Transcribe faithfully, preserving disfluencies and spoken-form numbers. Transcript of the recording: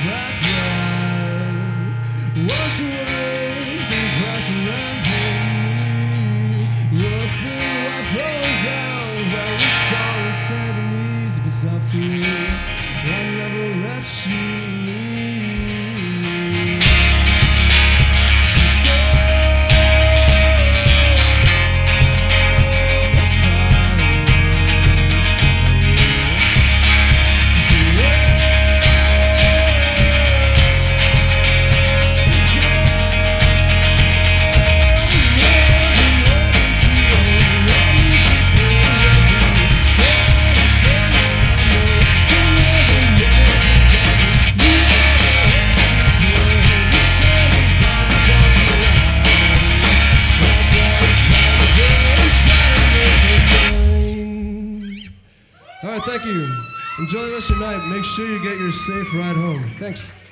black light. Wash away the crashing that hate me. Roll through, I flow down. Where we saw the seventies. If it's up to you, I'll never let you leave. All right, thank you. Enjoy the rest of your night. Make sure you get your safe ride home. Thanks.